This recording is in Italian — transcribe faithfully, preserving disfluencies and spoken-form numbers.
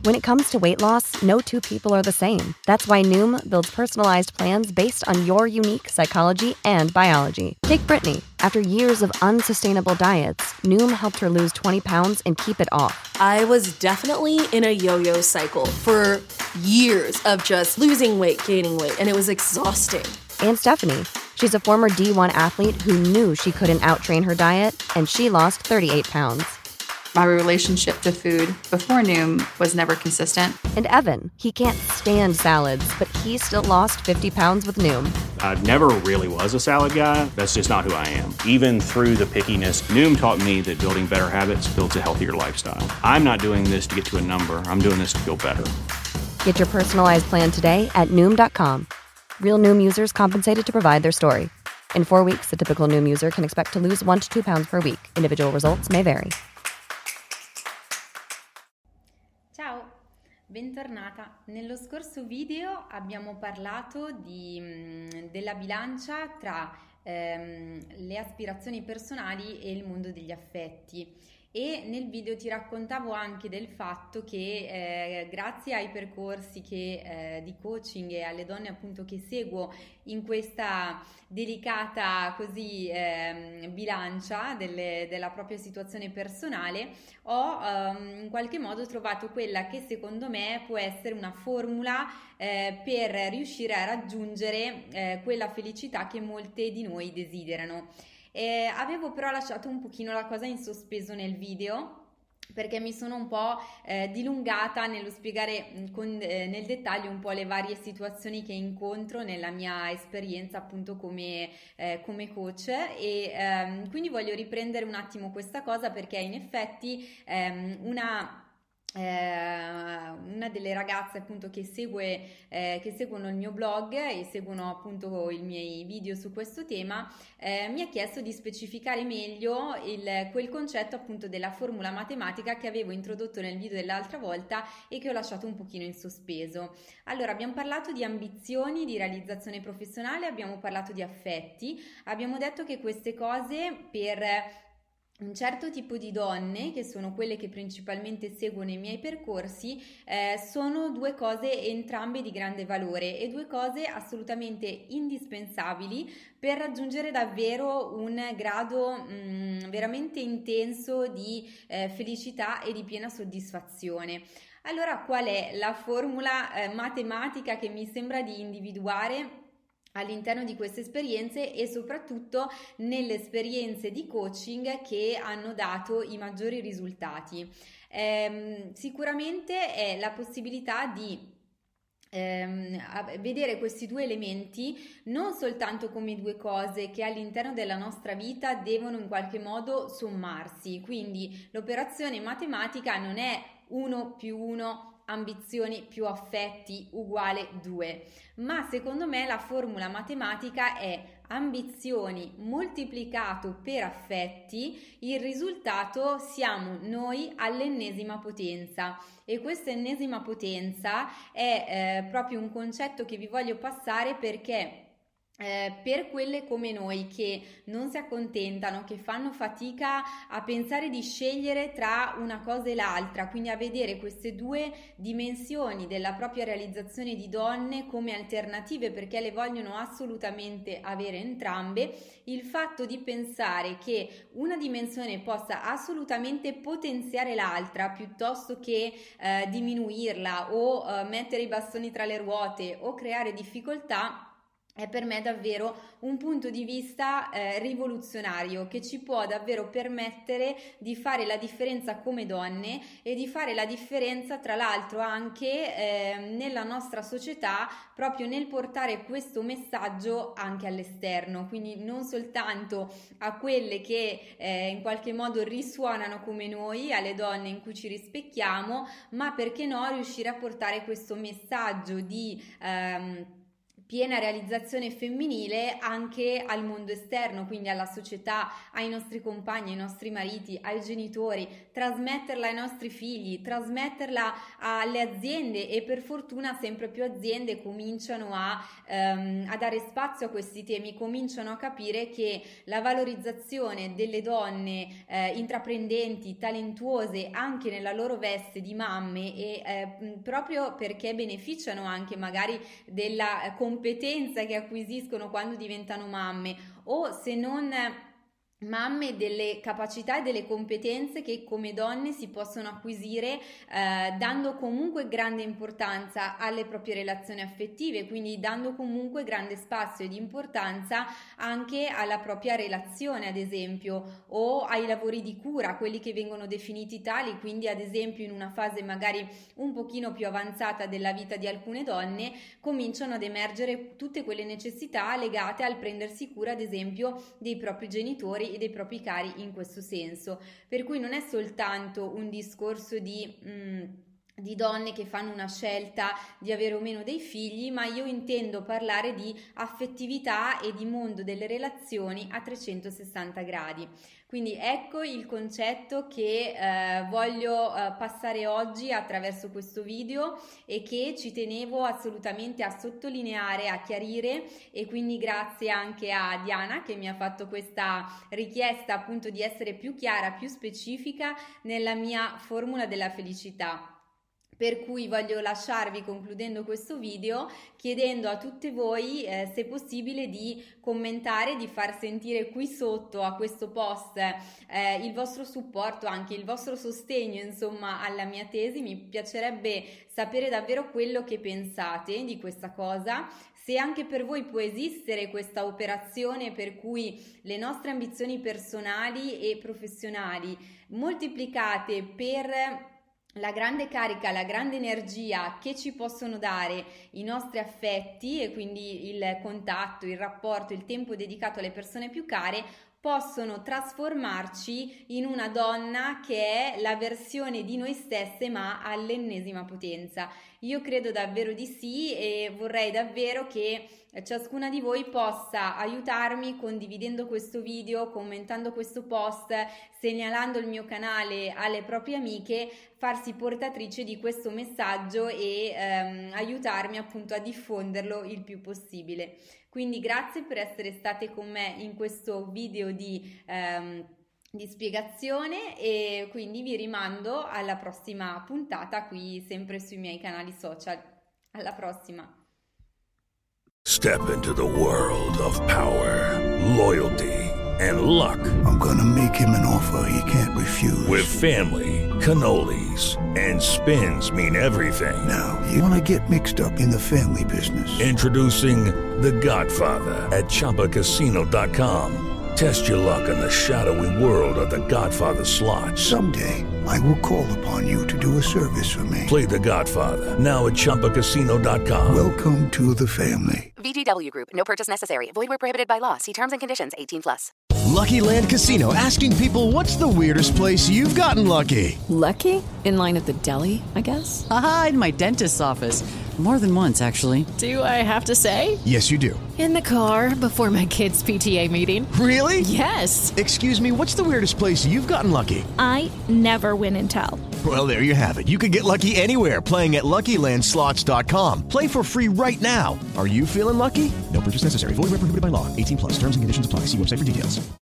When it comes to weight loss, no two people are the same. That's why Noom builds personalized plans based on your unique psychology and biology. Take Brittany. After years of unsustainable diets, Noom helped her lose twenty pounds and keep it off. I was definitely in a yo-yo cycle for years of just losing weight, gaining weight, and it was exhausting. And Stephanie. She's a former D one athlete who knew she couldn't outtrain her diet, and she lost thirty-eight pounds. My relationship to food before Noom was never consistent. And Evan, he can't stand salads, but he still lost fifty pounds with Noom. I never really was a salad guy. That's just not who I am. Even through the pickiness, Noom taught me that building better habits builds a healthier lifestyle. I'm not doing this to get to a number. I'm doing this to feel better. Get your personalized plan today at Noom dot com. Real Noom users compensated to provide their story. In four weeks, the typical Noom user can expect to lose one to two pounds per week. Individual results may vary. Ciao, bentornata. Nello scorso video abbiamo parlato di, mh, della bilancia tra ehm, le aspirazioni personali e il mondo degli affetti. E nel video ti raccontavo anche del fatto che eh, grazie ai percorsi che, eh, di coaching e alle donne appunto che seguo in questa delicata così eh, bilancia delle, della propria situazione personale ho ehm, in qualche modo trovato quella che secondo me può essere una formula eh, per riuscire a raggiungere eh, quella felicità che molte di noi desiderano. Eh, avevo però lasciato un pochino la cosa in sospeso nel video perché mi sono un po' eh, dilungata nello spiegare con, eh, nel dettaglio un po' le varie situazioni che incontro nella mia esperienza appunto come, eh, come coach e ehm, quindi voglio riprendere un attimo questa cosa perché in effetti ehm, una... Eh, una delle ragazze appunto che segue eh, che seguono il mio blog e seguono appunto i miei video su questo tema eh, mi ha chiesto di specificare meglio il, quel concetto appunto della formula matematica che avevo introdotto nel video dell'altra volta e che ho lasciato un pochino in sospeso. Allora, abbiamo parlato di ambizioni, di realizzazione professionale, abbiamo parlato di affetti, abbiamo detto che queste cose per un certo tipo di donne, che sono quelle che principalmente seguono i miei percorsi, eh, sono due cose entrambe di grande valore e due cose assolutamente indispensabili per raggiungere davvero un grado mh, veramente intenso di eh, felicità e di piena soddisfazione. Allora, qual è la formula eh, matematica che mi sembra di individuare all'interno di queste esperienze e soprattutto nelle esperienze di coaching che hanno dato i maggiori risultati? Ehm, sicuramente è la possibilità di ehm, vedere questi due elementi non soltanto come due cose che all'interno della nostra vita devono in qualche modo sommarsi, quindi l'operazione matematica non è uno più uno ambizioni più affetti uguale due, ma secondo me la formula matematica è ambizioni moltiplicato per affetti, il risultato siamo noi all'ennesima potenza e questa ennesima potenza è eh, proprio un concetto che vi voglio passare perché Eh, per quelle come noi che non si accontentano, che fanno fatica a pensare di scegliere tra una cosa e l'altra, quindi a vedere queste due dimensioni della propria realizzazione di donne come alternative perché le vogliono assolutamente avere entrambe, il fatto di pensare che una dimensione possa assolutamente potenziare l'altra piuttosto che eh, diminuirla o eh, mettere i bastoni tra le ruote o creare difficoltà è per me davvero un punto di vista eh, rivoluzionario che ci può davvero permettere di fare la differenza come donne e di fare la differenza tra l'altro anche eh, nella nostra società proprio nel portare questo messaggio anche all'esterno, quindi non soltanto a quelle che eh, in qualche modo risuonano come noi, alle donne in cui ci rispecchiamo, ma perché no riuscire a portare questo messaggio di ehm, piena realizzazione femminile anche al mondo esterno, quindi alla società, ai nostri compagni, ai nostri mariti, ai genitori, trasmetterla ai nostri figli, trasmetterla alle aziende, e per fortuna sempre più aziende cominciano a, ehm, a dare spazio a questi temi, cominciano a capire che la valorizzazione delle donne eh, intraprendenti, talentuose anche nella loro veste di mamme, e eh, proprio perché beneficiano anche magari della competenza che acquisiscono quando diventano mamme, o se non mamme, delle capacità e delle competenze che come donne si possono acquisire eh, dando comunque grande importanza alle proprie relazioni affettive, quindi dando comunque grande spazio ed importanza anche alla propria relazione, ad esempio, o ai lavori di cura, quelli che vengono definiti tali, quindi ad esempio in una fase magari un pochino più avanzata della vita di alcune donne cominciano ad emergere tutte quelle necessità legate al prendersi cura, ad esempio, dei propri genitori e dei propri cari in questo senso, per cui non è soltanto un discorso di mh, di donne che fanno una scelta di avere o meno dei figli, ma io intendo parlare di affettività e di mondo delle relazioni a trecentosessanta gradi. Quindi ecco il concetto che eh, voglio eh, passare oggi attraverso questo video, e che ci tenevo assolutamente a sottolineare, a chiarire, e quindi grazie anche a Diana che mi ha fatto questa richiesta appunto di essere più chiara, più specifica nella mia formula della felicità. Per cui voglio lasciarvi, concludendo questo video, chiedendo a tutte voi eh, se possibile di commentare, di far sentire qui sotto a questo post eh, il vostro supporto, anche il vostro sostegno insomma alla mia tesi. Mi piacerebbe sapere davvero quello che pensate di questa cosa, se anche per voi può esistere questa operazione per cui le nostre ambizioni personali e professionali moltiplicate per la grande carica, la grande energia che ci possono dare i nostri affetti, e quindi il contatto, il rapporto, il tempo dedicato alle persone più care, possono trasformarci in una donna che è la versione di noi stesse ma all'ennesima potenza. Io credo davvero di sì, e vorrei davvero che ciascuna di voi possa aiutarmi condividendo questo video, commentando questo post, segnalando il mio canale alle proprie amiche, farsi portatrice di questo messaggio e ehm, aiutarmi appunto a diffonderlo il più possibile. Quindi grazie per essere state con me in questo video di, ehm, di spiegazione, e quindi vi rimando alla prossima puntata qui sempre sui miei canali social. Alla prossima! Step into the world of power, loyalty, and luck. I'm gonna make him an offer he can't refuse. With family, cannolis, and spins mean everything. Now, you wanna get mixed up in the family business. Introducing The Godfather at Chumba Casino dot com. Test your luck in the shadowy world of The Godfather slot. Someday, I will call upon you to do a service for me. Play The Godfather now at Chumba Casino dot com. Welcome to the family. V G W Group. No purchase necessary. Void where prohibited by law. See terms and conditions. eighteen plus. Lucky Land Casino, asking people, what's the weirdest place you've gotten lucky? Lucky? In line at the deli, I guess? Aha, in my dentist's office. More than once, actually. Do I have to say? Yes, you do. In the car before my kids' P T A meeting. Really? Yes. Excuse me, what's the weirdest place you've gotten lucky? I never win and tell. Well, there you have it. You can get lucky anywhere, playing at Lucky Land Slots dot com. Play for free right now. Are you feeling lucky? No purchase necessary. Void where prohibited by law. eighteen plus. Terms and conditions apply. See website for details.